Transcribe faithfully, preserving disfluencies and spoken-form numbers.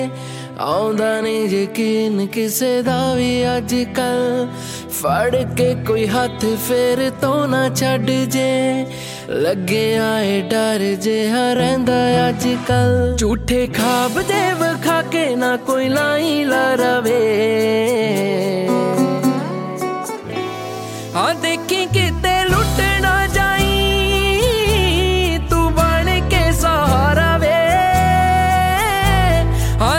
ਆਉਂਦਾ ਨਹੀਂ ਯਕੀਨ ਕਿਸੇ ਦਾ ਵੀ ਅੱਜ ਕੱਲ, ਫੜ ਕੇ ਕੋਈ ਹੱਥ ਫੇਰ ਤੋਂ ਨਾ ਛੱਡ ਜੇ, ਲੱਗਿਆ ਏ ਡਰ ਜਿਹਾ ਰਹਿੰਦਾ ਅੱਜ ਕੱਲ। ਝੂਠੇ ਖਾਬ ਦੇ ਵਿਖਾ ਕੇ ਨਾ ਕੋਈ ਲਾਈ ਲਾ ਰਵੇ, ਹਾਂ